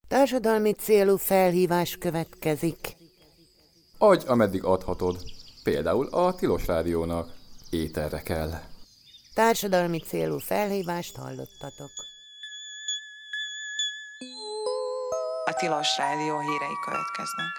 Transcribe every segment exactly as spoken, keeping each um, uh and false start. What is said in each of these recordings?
Társadalmi célú felhívás következik. Adj, ameddig adhatod. Például a Tilos Rádiónak. Éterre kell. Társadalmi célú felhívást hallottatok. A Tilos Rádió hírei következnek.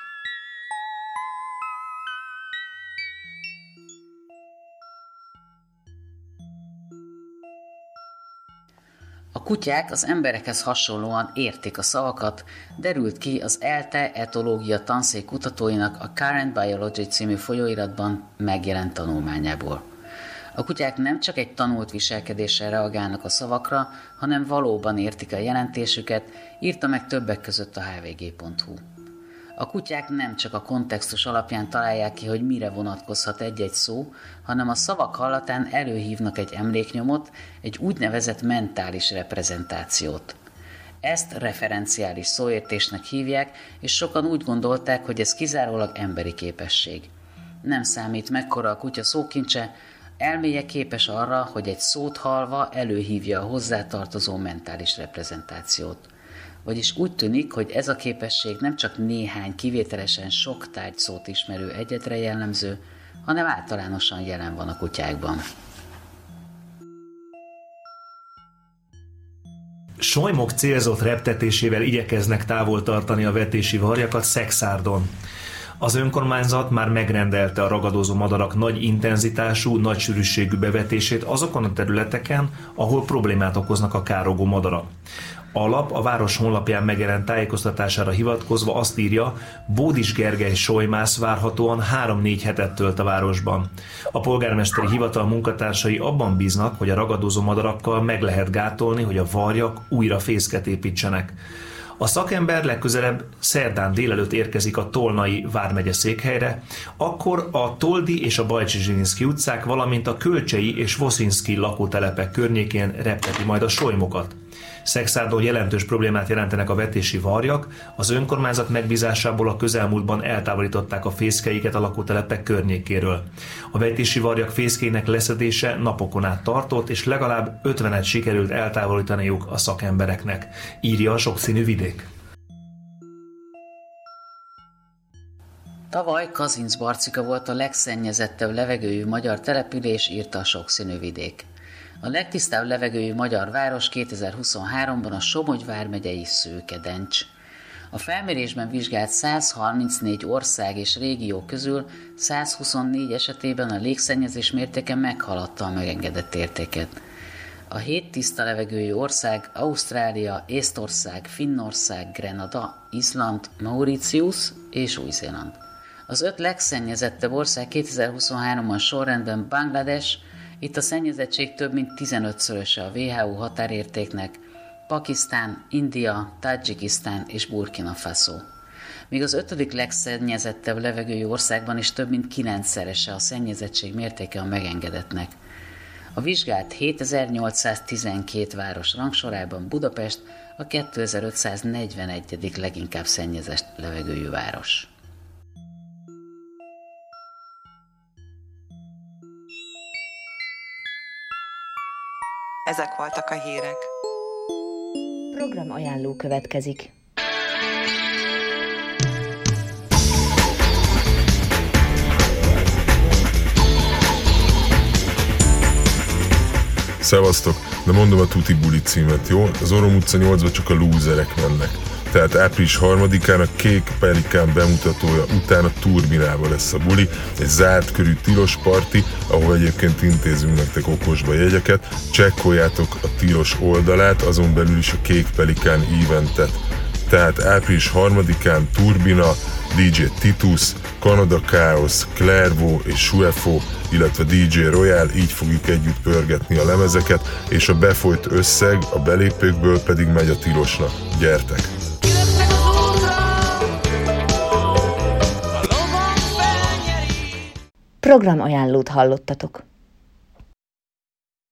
A kutyák az emberekhez hasonlóan értik a szavakat, derült ki az ELTE etológia tanszék kutatóinak a Current Biology című folyóiratban megjelent tanulmányából. A kutyák nem csak egy tanult viselkedéssel reagálnak a szavakra, hanem valóban értik a jelentésüket, írta meg többek között a há vé gé pont hú. A kutyák nem csak a kontextus alapján találják ki, hogy mire vonatkozhat egy-egy szó, hanem a szavak hallatán előhívnak egy emléknyomot, egy úgynevezett mentális reprezentációt. Ezt referenciális szóértésnek hívják, és sokan úgy gondolták, hogy ez kizárólag emberi képesség. Nem számít, mekkora a kutya szókincse, elméje képes arra, hogy egy szót hallva előhívja a hozzátartozó mentális reprezentációt. Vagyis úgy tűnik, hogy ez a képesség nem csak néhány kivételesen sok tárgyszót ismerő egyetre jellemző, hanem általánosan jelen van a kutyákban. Solymok célzott reptetésével igyekeznek távol tartani a vetési varjakat Szekszárdon. Az önkormányzat már megrendelte a ragadozó madarak nagy intenzitású, nagy sűrűségű bevetését azokon a területeken, ahol problémát okoznak a károgó madarak. A lap a város honlapján megjelent tájékoztatására hivatkozva azt írja, Bódis Gergely solymász várhatóan három-négy hetet tölt a városban. A polgármesteri hivatal munkatársai abban bíznak, hogy a ragadozó madarakkal meg lehet gátolni, hogy a varjak újra fészket építsenek. A szakember legközelebb szerdán délelőtt érkezik a Tolnai vármegye székhelyre, akkor a Toldi és a Bajcsy-Zsilinszky utcák, valamint a Kölcsei és Voszinszky lakótelepek környékén repteti majd a solymokat. Szekszárdon jelentős problémát jelentenek a vetési varjak, az önkormányzat megbízásából a közelmúltban eltávolították a fészkeiket a lakótelepek környékéről. A vetési varjak fészkének leszedése napokon át tartott, és legalább ötvenet sikerült eltávolítaniuk a szakembereknek, írja a Sokszínű Vidék. Tavaly Kazincbarcika volt a legszennyezettebb levegőjű magyar település, írta a Sokszínű Vidék. A legtisztább levegőjű magyar város kétezer-huszonháromban a Somogy vármegyei Szőkedencs. A felmérésben vizsgált száz harmincnégy ország és régió közül száz huszonnégy esetében a légszennyezés mértéke meghaladta a megengedett értéket. A hét tiszta levegőjű ország Ausztrália, Észtország, Finnország, Grenada, Izland, Mauritius és Új-Zéland. Az öt legszennyezettebb ország kétezer-huszonháromban sorrendben Banglades, itt a szennyezettség több mint tizenötszöröse a vé há ó határértéknek, Pakisztán, India, Tadzsikisztán és Burkina Faso. Míg az ötödik legszennyezettebb levegőjű országban is több mint kilencszerese a szennyezettség mértéke a megengedettnek. A vizsgált hétezer-nyolcszáztizenkét város rangsorában Budapest a kétezer-ötszáznegyvenegyedik leginkább szennyezett levegőjű város. Ezek voltak a hírek. Programajánló következik. Szevasztok, de mondom a Tuti Buli címet, jó? Az Orom utca nyolcba csak a lúzerek mennek. Tehát április harmadikán a Kék Pelikán bemutatója után a Turbinában lesz a buli, egy zárt körű tilos parti, ahol egyébként intézünk nektek okosba jegyeket, csekkoljátok a tilos oldalát, azon belül is a Kék Pelikán eventet. Tehát április harmadikán Turbina, dé dzsé Titus, Canada Chaos, Clairvaux és Suefo, illetve dé dzsé Royal, így fogjuk együtt pörgetni a lemezeket, és a befolyt összeg a belépőkből pedig megy a tilosnak. Gyertek! Programajánlót hallottatok.